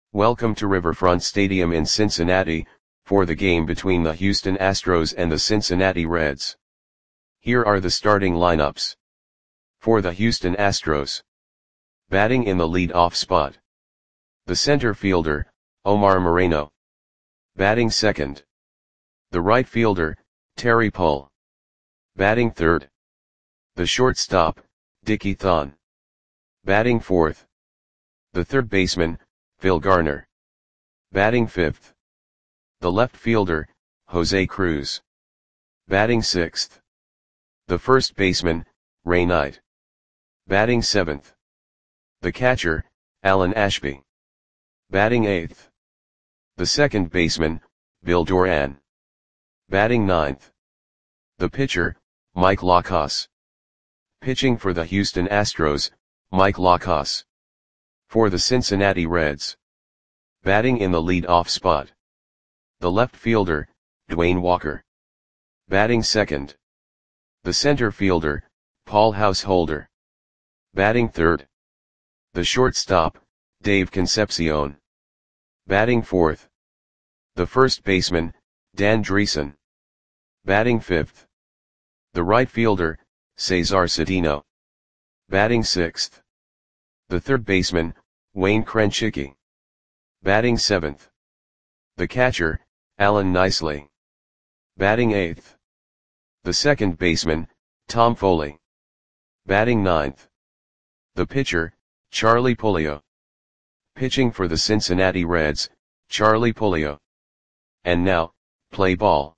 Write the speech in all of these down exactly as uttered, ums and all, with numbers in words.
Welcome to Riverfront Stadium in Cincinnati, for the game between the Houston Astros and the Cincinnati Reds. Here are the starting lineups. For the Houston Astros. Batting in the lead-off spot. The center fielder, Omar Moreno. Batting second. The right fielder, Terry Pull. Batting third. The shortstop, Dickie Thon. Batting fourth. The third baseman, Phil Garner. Batting fifth. The left fielder, Jose Cruz. Batting sixth. The first baseman, Ray Knight. Batting seventh. The catcher, Alan Ashby. Batting eighth. The second baseman, Bill Doran. Batting ninth. The pitcher, Mike Lacos. Pitching for the Houston Astros, Mike Lacos. For the Cincinnati Reds. Batting in the lead-off spot. The left fielder, Dwayne Walker. Batting second. The center fielder, Paul Householder. Batting third. The shortstop, Dave Concepcion. Batting fourth. The first baseman, Dan Dreesen. Batting fifth. The right fielder, Cesar Cedeno. Batting sixth. The third baseman, Wayne Krenchicki. Batting seventh. The catcher, Alan Nicely. Batting eighth. The second baseman, Tom Foley. Batting ninth. The pitcher, Charlie Puleo. Pitching for the Cincinnati Reds, Charlie Puleo. And now, play ball.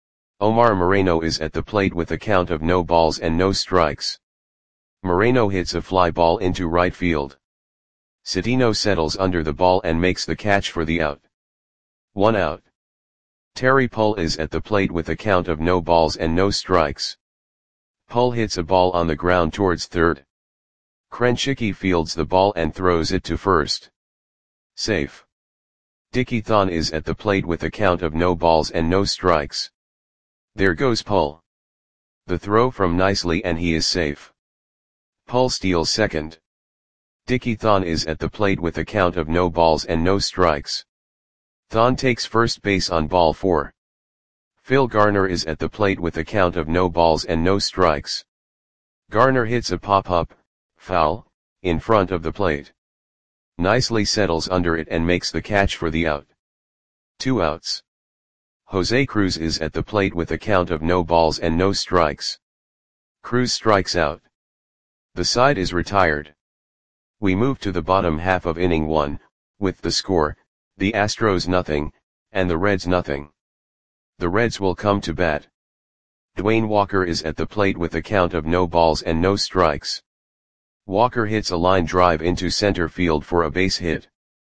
Omar Moreno is at the plate with a count of no balls and no strikes. Moreno hits a fly ball into right field. Cedeno settles under the ball and makes the catch for the out. One out. Terry Pull is at the plate with a count of no balls and no strikes. Pull hits a ball on the ground towards third. Krenchicki fields the ball and throws it to first. Safe. Dickie Thon is at the plate with a count of no balls and no strikes. There goes Pull. The throw from Nicely and he is safe. Pull steals second. Dickie Thon is at the plate with a count of no balls and no strikes. Thon takes first base on ball four. Phil Garner is at the plate with a count of no balls and no strikes. Garner hits a pop-up, foul, in front of the plate. Nicely settles under it and makes the catch for the out. Two outs. Jose Cruz is at the plate with a count of no balls and no strikes. Cruz strikes out. The side is retired. We move to the bottom half of inning one, with the score, the Astros nothing, and the Reds nothing. The Reds will come to bat. Dwayne Walker is at the plate with a count of no balls and no strikes. Walker hits a line drive into center field for a base hit.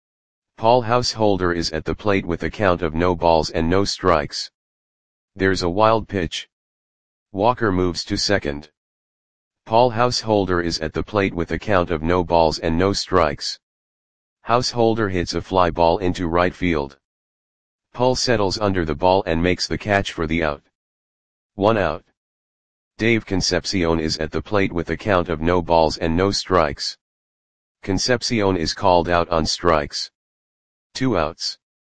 Paul Householder is at the plate with a count of no balls and no strikes. There's a wild pitch. Walker moves to second. Paul Householder is at the plate with a count of no balls and no strikes. Householder hits a fly ball into right field. Paul settles under the ball and makes the catch for the out. One out. Dave Concepcion is at the plate with a count of no balls and no strikes. Concepcion is called out on strikes. Two outs.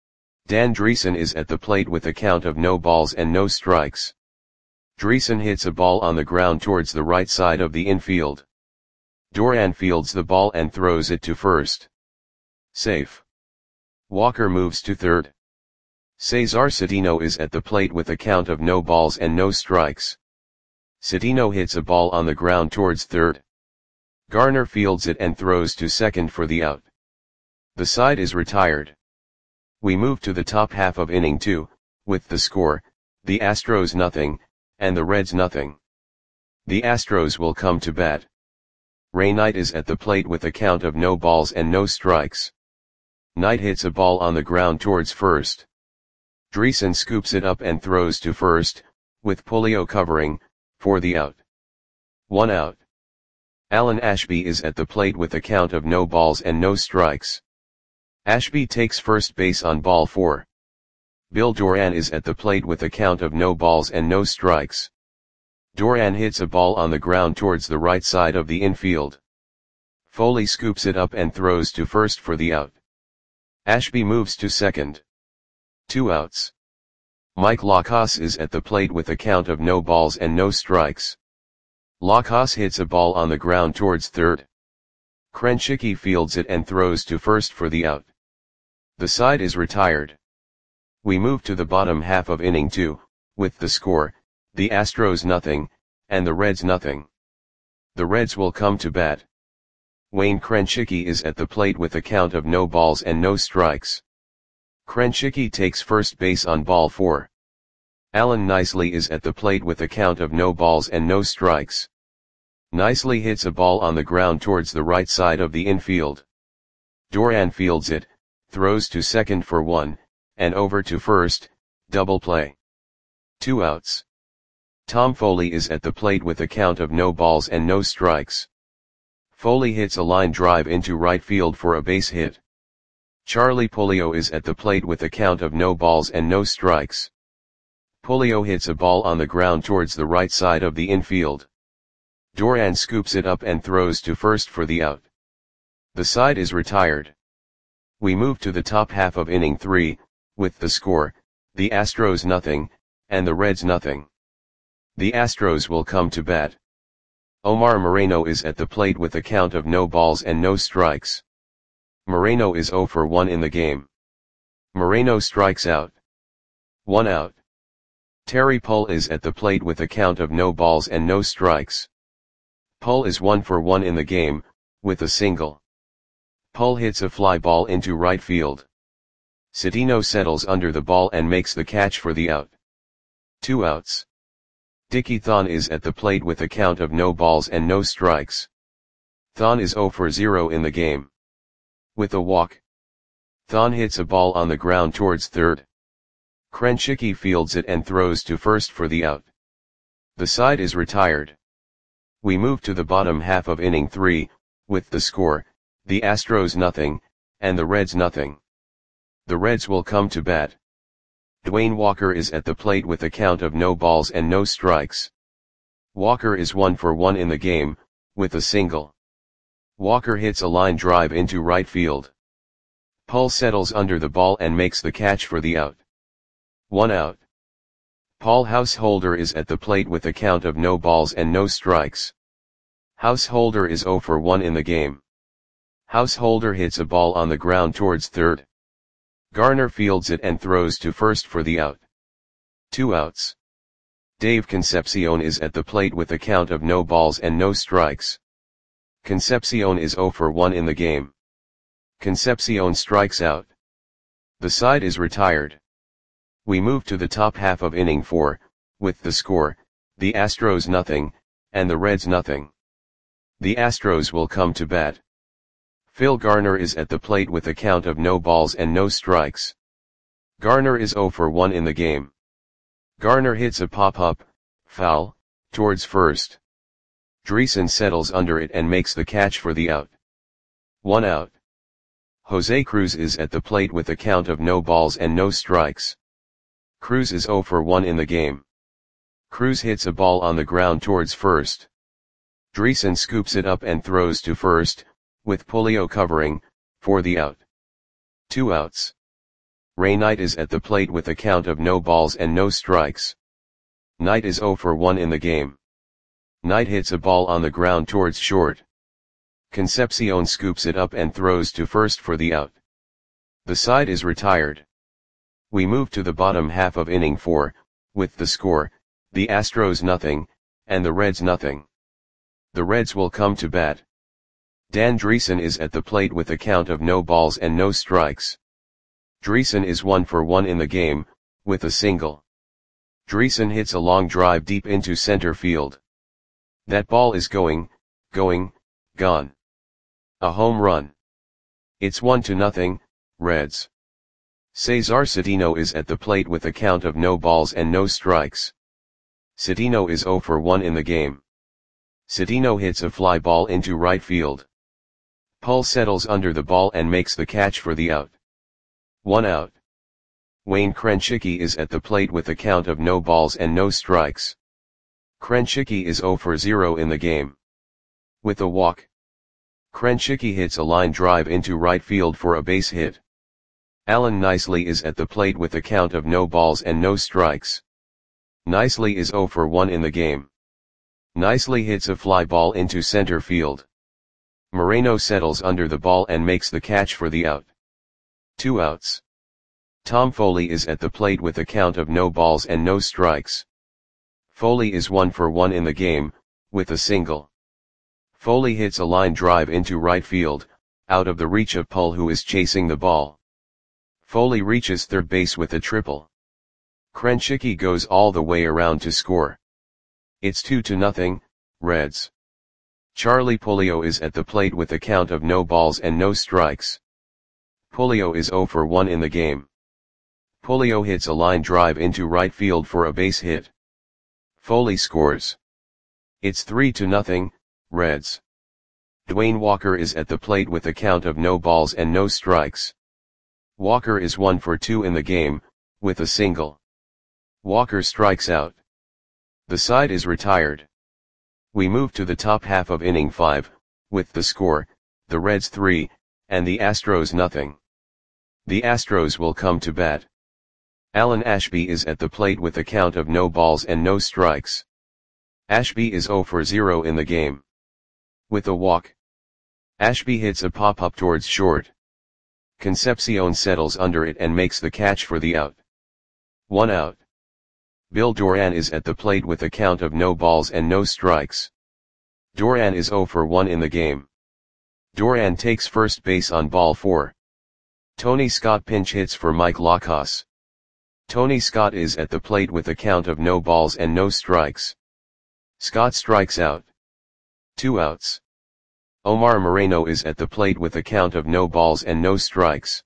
Dan Dreesen is at the plate with a count of no balls and no strikes. Dreesen hits a ball on the ground towards the right side of the infield. Doran fields the ball and throws it to first. Safe. Walker moves to third. Cesar Cedeno is at the plate with a count of no balls and no strikes. Cedeno hits a ball on the ground towards third. Garner fields it and throws to second for the out. The side is retired. We move to the top half of inning two, with the score, the Astros nothing, and the Reds nothing. The Astros will come to bat. Ray Knight is at the plate with a count of no balls and no strikes. Knight hits a ball on the ground towards first. Dreesen scoops it up and throws to first, with Puleo covering, for the out. One out. Alan Ashby is at the plate with a count of no balls and no strikes. Ashby takes first base on ball four. Bill Doran is at the plate with a count of no balls and no strikes. Doran hits a ball on the ground towards the right side of the infield. Foley scoops it up and throws to first for the out. Ashby moves to second. Two outs. Mike Lacrosse is at the plate with a count of no balls and no strikes. Lacrosse hits a ball on the ground towards third. Krenchicki fields it and throws to first for the out. The side is retired. We move to the bottom half of inning two, with the score, the Astros nothing, and the Reds nothing. The Reds will come to bat. Wayne Krenchicki is at the plate with a count of no balls and no strikes. Krenchicki takes first base on ball four. Alan Nicely is at the plate with a count of no balls and no strikes. Nicely hits a ball on the ground towards the right side of the infield. Doran fields it, throws to second for one, and over to first, double play. Two outs. Tom Foley is at the plate with a count of no balls and no strikes. Foley hits a line drive into right field for a base hit. Charlie Puleo is at the plate with a count of no balls and no strikes. Puleo hits a ball on the ground towards the right side of the infield. Doran scoops it up and throws to first for the out. The side is retired. We move to the top half of inning three, with the score, the Astros nothing, and the Reds nothing. The Astros will come to bat. Omar Moreno is at the plate with a count of no balls and no strikes. Moreno is oh for one in the game. Moreno strikes out. One out. Terry Pull is at the plate with a count of no balls and no strikes. Pull is one for one in the game, with a single. Pull hits a fly ball into right field. Cedeno settles under the ball and makes the catch for the out. Two outs. Dickie Thon is at the plate with a count of no balls and no strikes. Thon is oh for zero in the game. With a walk. Thon hits a ball on the ground towards third. Krenchicki fields it and throws to first for the out. The side is retired. We move to the bottom half of inning three, with the score, the Astros nothing, and the Reds nothing. The Reds will come to bat. Dwayne Walker is at the plate with a count of no balls and no strikes. Walker is one for one in the game, with a single. Walker hits a line drive into right field. Pull settles under the ball and makes the catch for the out. One out. Paul Householder is at the plate with a count of no balls and no strikes. Householder is oh for one in the game. Householder hits a ball on the ground towards third. Garner fields it and throws to first for the out. Two outs. Dave Concepcion is at the plate with a count of no balls and no strikes. Concepcion is oh for one in the game. Concepcion strikes out. The side is retired. We move to the top half of inning four, with the score, the Astros nothing, and the Reds nothing. The Astros will come to bat. Phil Garner is at the plate with a count of no balls and no strikes. Garner is oh for one in the game. Garner hits a pop-up, foul, towards first. Dreesen settles under it and makes the catch for the out. One out. Jose Cruz is at the plate with a count of no balls and no strikes. Cruz is oh for one in the game. Cruz hits a ball on the ground towards first. Dreesen scoops it up and throws to first, with Puleo covering, for the out. Two outs. Ray Knight is at the plate with a count of no balls and no strikes. Knight is oh for one in the game. Knight hits a ball on the ground towards short. Concepcion scoops it up and throws to first for the out. The side is retired. We move to the bottom half of inning four, with the score, the Astros nothing, and the Reds nothing. The Reds will come to bat. Dan Dreesen is at the plate with a count of no balls and no strikes. Dreesen is one for one in the game, with a single. Dreesen hits a long drive deep into center field. That ball is going, going, gone. A home run. It's one to nothing, Reds. Cesar Cedeno is at the plate with a count of no balls and no strikes. Cedeno is oh for one in the game. Cedeno hits a fly ball into right field. Pull settles under the ball and makes the catch for the out. One out. Wayne Krenchicki is at the plate with a count of no balls and no strikes. Krenchicki is oh for zero in the game. With a walk. Krenchicki hits a line drive into right field for a base hit. Alan Nicely is at the plate with a count of no balls and no strikes. Nicely is zero for one in the game. Nicely hits a fly ball into center field. Moreno settles under the ball and makes the catch for the out. Two outs. Tom Foley is at the plate with a count of no balls and no strikes. Foley is one for one in the game, with a single. Foley hits a line drive into right field, out of the reach of Pull, who is chasing the ball. Foley reaches third base with a triple. Krenchicki goes all the way around to score. It's two to nothing, Reds. Charlie Puleo is at the plate with a count of no balls and no strikes. Puleo is zero for one in the game. Puleo hits a line drive into right field for a base hit. Foley scores. It's three to nothing, Reds. Dwayne Walker is at the plate with a count of no balls and no strikes. Walker is one for two in the game, with a single. Walker strikes out. The side is retired. We move to the top half of inning five, with the score, the Reds three, and the Astros nothing. The Astros will come to bat. Alan Ashby is at the plate with a count of no balls and no strikes. Ashby is zero for zero in the game. With a walk, Ashby hits a pop-up towards short. Concepcion settles under it and makes the catch for the out. One out. Bill Doran is at the plate with a count of no balls and no strikes. Doran is zero for one in the game. Doran takes first base on ball four. Tony Scott pinch hits for Mike Lacos. Tony Scott is at the plate with a count of no balls and no strikes. Scott strikes out. Two outs. Omar Moreno is at the plate with a count of no balls and no strikes.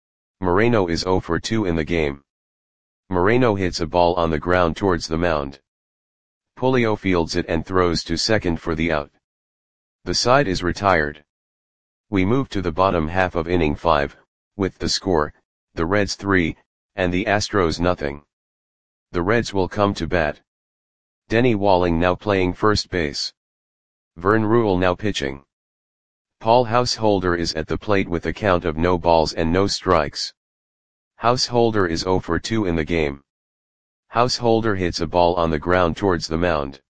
Moreno is zero for two in the game. Moreno hits a ball on the ground towards the mound. Puleo fields it and throws to second for the out. The side is retired. We move to the bottom half of inning five, with the score, the Reds three, and the Astros nothing. The Reds will come to bat. Denny Walling now playing first base. Vern Ruhle now pitching. Paul Householder is at the plate with a count of no balls and no strikes. Householder is zero for two in the game. Householder hits a ball on the ground towards the mound.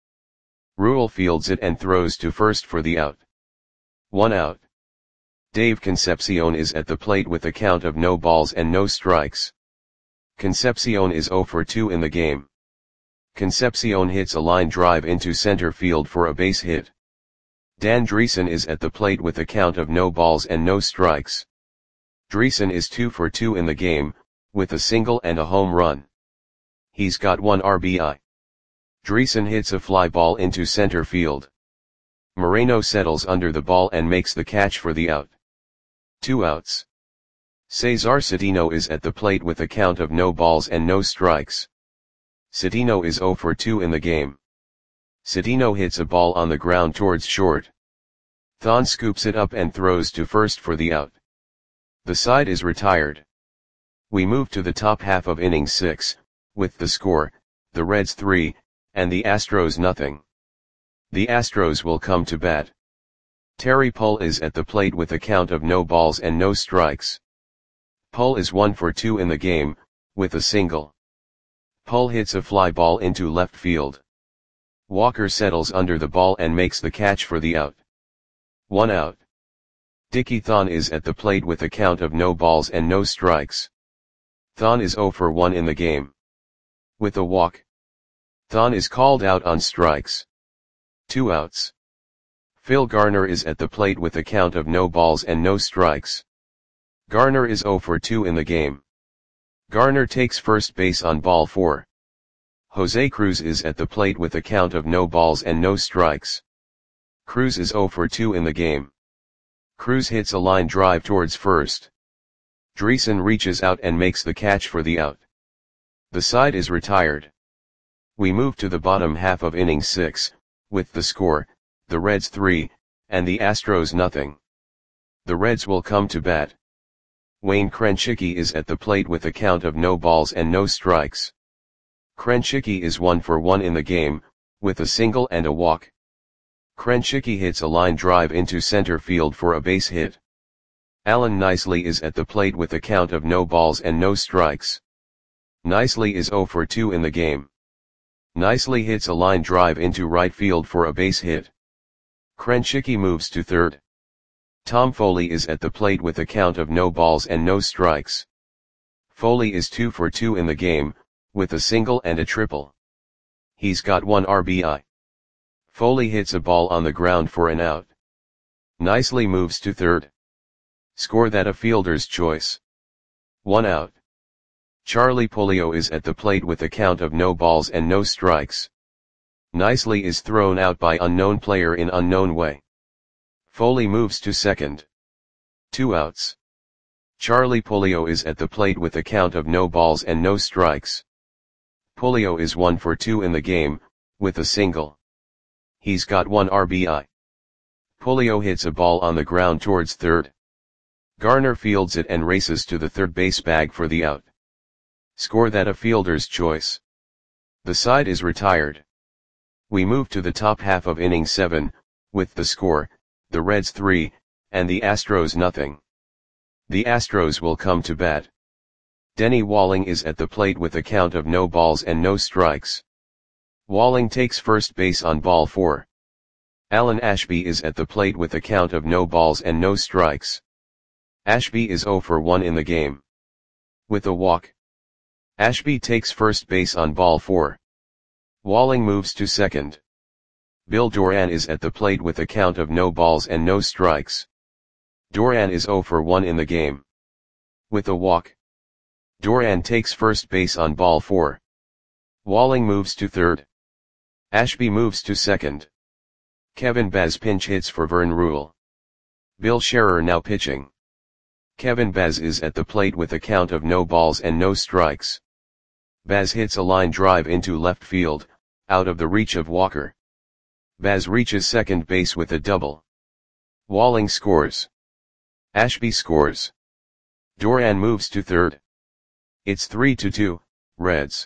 Ruhle fields it and throws to first for the out. One out. Dave Concepcion is at the plate with a count of no balls and no strikes. Concepcion is zero for two in the game. Concepcion hits a line drive into center field for a base hit. Dan Dreesen is at the plate with a count of no balls and no strikes. Dreesen is two for two in the game, with a single and a home run. He's got one R B I. Dreesen hits a fly ball into center field. Moreno settles under the ball and makes the catch for the out. Two outs. Cesar Cedeno is at the plate with a count of no balls and no strikes. Cedeno is zero for two in the game. Cedeno hits a ball on the ground towards short. Thon scoops it up and throws to first for the out. The side is retired. We move to the top half of inning six, with the score, the Reds three, and the Astros nothing. The Astros will come to bat. Terry Pull is at the plate with a count of no balls and no strikes. Pull is one for two in the game, with a single. Pull hits a fly ball into left field. Walker settles under the ball and makes the catch for the out. One out. Dickie Thon is at the plate with a count of no balls and no strikes. Thon is zero for one in the game. With a walk, Thon is called out on strikes. Two outs. Phil Garner is at the plate with a count of no balls and no strikes. Garner is zero for two in the game. Garner takes first base on ball four. Jose Cruz is at the plate with a count of no balls and no strikes. Cruz is zero for two in the game. Cruz hits a line drive towards first. Dreesen reaches out and makes the catch for the out. The side is retired. We move to the bottom half of inning six, with the score, the Reds three, and the Astros nothing. The Reds will come to bat. Wayne Krenchicki is at the plate with a count of no balls and no strikes. Krenchicki is one for one in the game, with a single and a walk. Krenchicki hits a line drive into center field for a base hit. Alan Nicely is at the plate with a count of no balls and no strikes. Nicely is zero for two in the game. Nicely hits a line drive into right field for a base hit. Krenchicki moves to third. Tom Foley is at the plate with a count of no balls and no strikes. Foley is two for two in the game, with a single and a triple. He's got one R B I. Foley hits a ball on the ground for an out. Nicely moves to third. Score that a fielder's choice. One out. Charlie Pulido is at the plate with a count of no balls and no strikes. Nicely is thrown out by unknown player in unknown way. Foley moves to second. Two outs. Charlie Pulido is at the plate with a count of no balls and no strikes. Pulido is one for two in the game, with a single. He's got one R B I. Pulido hits a ball on the ground towards third. Garner fields it and races to the third base bag for the out. Score that a fielder's choice. The side is retired. We move to the top half of inning seven, with the score, the Reds three, and the Astros nothing. The Astros will come to bat. Denny Walling is at the plate with a count of no balls and no strikes. Walling takes first base on ball four. Alan Ashby is at the plate with a count of no balls and no strikes. Ashby is zero for one in the game. With a walk. Ashby takes first base on ball four. Walling moves to second. Bill Doran is at the plate with a count of no balls and no strikes. Doran is zero for one in the game. With a walk. Doran takes first base on ball four. Walling moves to third. Ashby moves to second. Kevin Baz pinch hits for Vern Rule. Bill Scherer now pitching. Kevin Baz is at the plate with a count of no balls and no strikes. Baz hits a line drive into left field, out of the reach of Walker. Baz reaches second base with a double. Walling scores. Ashby scores. Doran moves to third. It's three to two, Reds.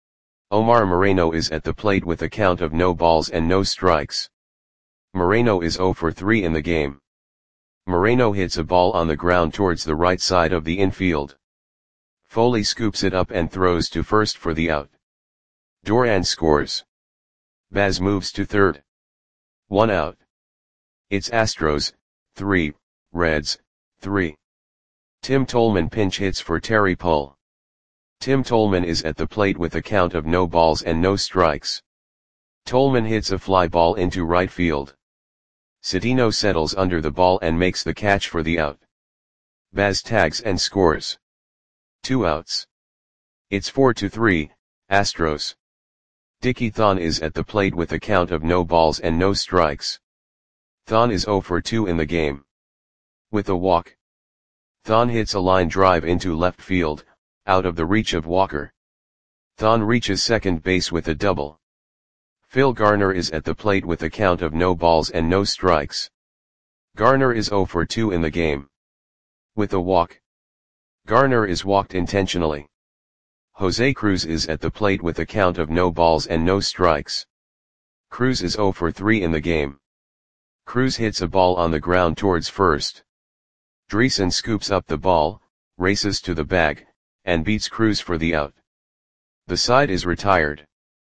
Omar Moreno is at the plate with a count of no balls and no strikes. Moreno is zero for three in the game. Moreno hits a ball on the ground towards the right side of the infield. Foley scoops it up and throws to first for the out. Doran scores. Baz moves to third. One out. It's Astros, three, Reds, three. Tim Tolman pinch hits for Terry Pull. Tim Tolman is at the plate with a count of no balls and no strikes. Tolman hits a fly ball into right field. Cedeno settles under the ball and makes the catch for the out. Baz tags and scores. Two outs. It's four to three, Astros. Dickie Thon is at the plate with a count of no balls and no strikes. Thon is zero for two in the game. With a walk. Thon hits a line drive into left field, out of the reach of Walker. Thon reaches second base with a double. Phil Garner is at the plate with a count of no balls and no strikes. Garner is zero for two in the game. With a walk. Garner is walked intentionally. Jose Cruz is at the plate with a count of no balls and no strikes. Cruz is zero for three in the game. Cruz hits a ball on the ground towards first. Dreesen scoops up the ball, races to the bag, and beats Cruz for the out. The side is retired.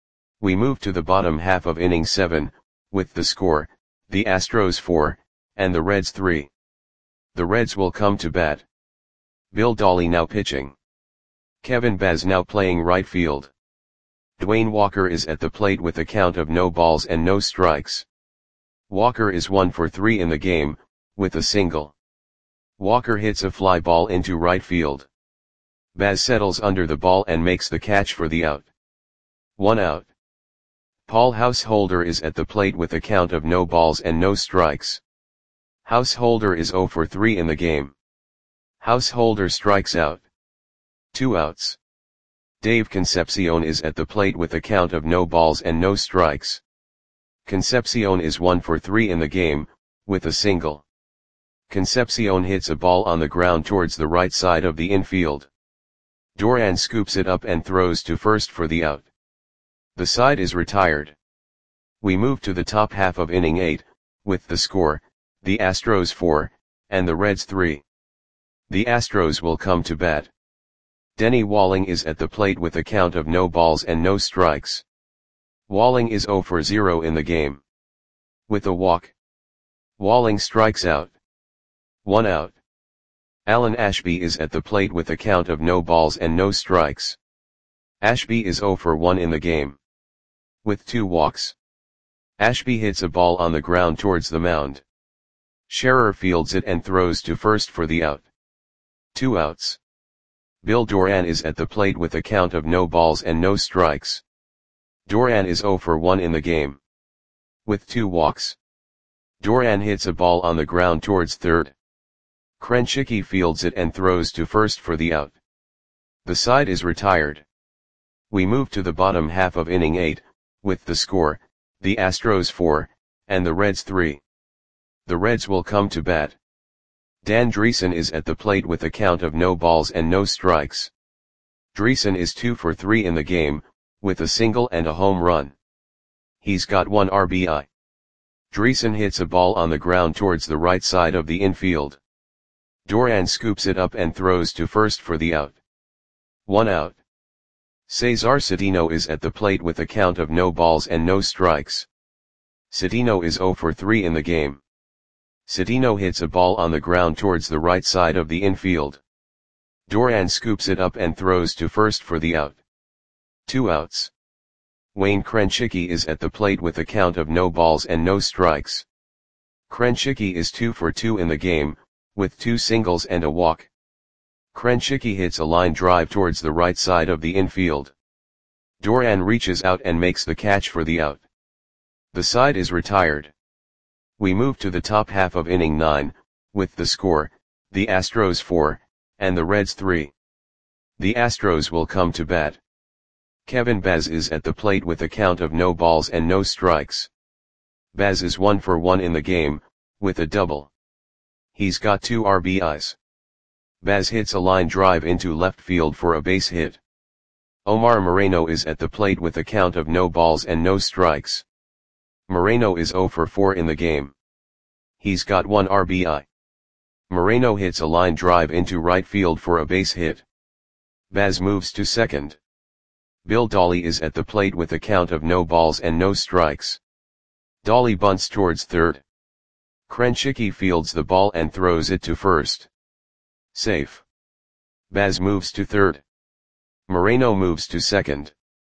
We move to the bottom half of inning seven, with the score, the Astros four, and the Reds three. The Reds will come to bat. Bill Dawley now pitching. Kevin Baz now playing right field. Dwayne Walker is at the plate with a count of no balls and no strikes. Walker is one for three in the game, with a single. Walker hits a fly ball into right field. Baz settles under the ball and makes the catch for the out. One out. Paul Householder is at the plate with a count of no balls and no strikes. Householder is zero for three in the game. Householder strikes out. Two outs. Dave Concepcion is at the plate with a count of no balls and no strikes. Concepcion is one for three in the game, with a single. Concepcion hits a ball on the ground towards the right side of the infield. Doran scoops it up and throws to first for the out. The side is retired. We move to the top half of inning eight, with the score, the Astros four, and the Reds three. The Astros will come to bat. Denny Walling is at the plate with a count of no balls and no strikes. Walling is zero for zero in the game. With a walk, Walling strikes out. One out. Alan Ashby is at the plate with a count of no balls and no strikes. Ashby is zero for one in the game. With two walks, Ashby hits a ball on the ground towards the mound. Scherer fields it and throws to first for the out. Two outs. Bill Doran is at the plate with a count of no balls and no strikes. Doran is zero for one in the game. With two walks, Doran hits a ball on the ground towards third. Krenchicki fields it and throws to first for the out. The side is retired. We move to the bottom half of inning eight, with the score, the Astros four, and the Reds three. The Reds will come to bat. Dan Dreesen is at the plate with a count of no balls and no strikes. Dreesen is two for three in the game, with a single and a home run. He's got one R B I. Dreesen hits a ball on the ground towards the right side of the infield. Doran scoops it up and throws to first for the out. One out. Cesar Cedeno is at the plate with a count of no balls and no strikes. Cedeno is zero for three in the game. Cedeno hits a ball on the ground towards the right side of the infield. Doran scoops it up and throws to first for the out. Two outs. Wayne Krenchicki is at the plate with a count of no balls and no strikes. Krenchicki is two for two in the game, with two singles and a walk. Krenchicki hits a line drive towards the right side of the infield. Doran reaches out and makes the catch for the out. The side is retired. We move to the top half of inning nine, with the score, the Astros four, and the Reds three. The Astros will come to bat. Kevin Baz is at the plate with a count of no balls and no strikes. Baz is one for one in the game, with a double. He's got two R B Is. Baz hits a line drive into left field for a base hit. Omar Moreno is at the plate with a count of no balls and no strikes. Moreno is zero for four in the game. He's got one R B I. Moreno hits a line drive into right field for a base hit. Baz moves to second. Bill Dolly is at the plate with a count of no balls and no strikes. Dolly bunts towards third. Krenchicki fields the ball and throws it to first. Safe. Baz moves to third. Moreno moves to second.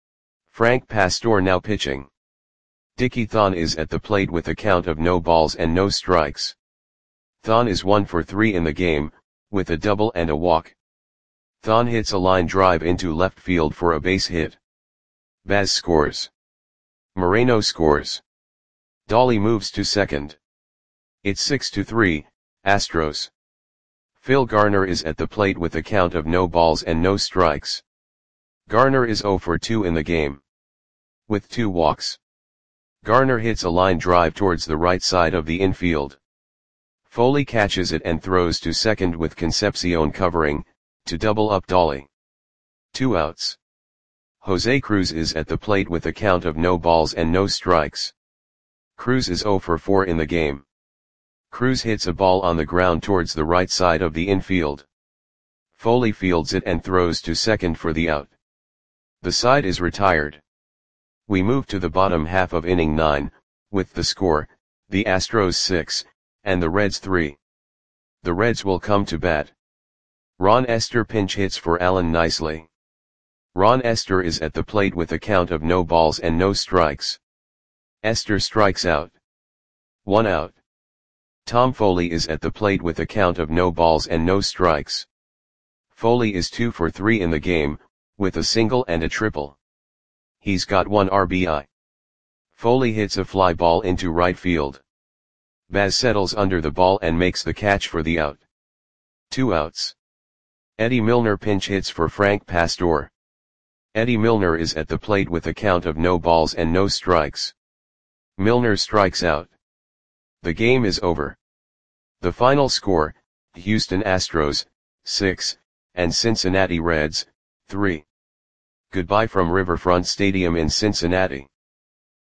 Frank Pastor now pitching. Dickie Thon is at the plate with a count of no balls and no strikes. Thon is one for three in the game, with a double and a walk. Thon hits a line drive into left field for a base hit. Baz scores. Moreno scores. Dolly moves to second. It's six to three, Astros. Phil Garner is at the plate with a count of no balls and no strikes. Garner is zero for two in the game. With two walks, Garner hits a line drive towards the right side of the infield. Foley catches it and throws to second with Concepcion covering, to double up Dolly. Two outs. Jose Cruz is at the plate with a count of no balls and no strikes. Cruz is zero for four in the game. Cruz hits a ball on the ground towards the right side of the infield. Foley fields it and throws to second for the out. The side is retired. We move to the bottom half of inning nine, with the score, the Astros six, and the Reds three. The Reds will come to bat. Ron Esther pinch hits for Alan Nicely. Ron Esther is at the plate with a count of no balls and no strikes. Esther strikes out. One out. Tom Foley is at the plate with a count of no balls and no strikes. Foley is two for three in the game, with a single and a triple. He's got one R B I. Foley hits a fly ball into right field. Baz settles under the ball and makes the catch for the out. Two outs. Eddie Milner pinch hits for Frank Pastor. Eddie Milner is at the plate with a count of no balls and no strikes. Milner strikes out. The game is over. The final score, Houston Astros, six, and Cincinnati Reds, three. Goodbye from Riverfront Stadium in Cincinnati.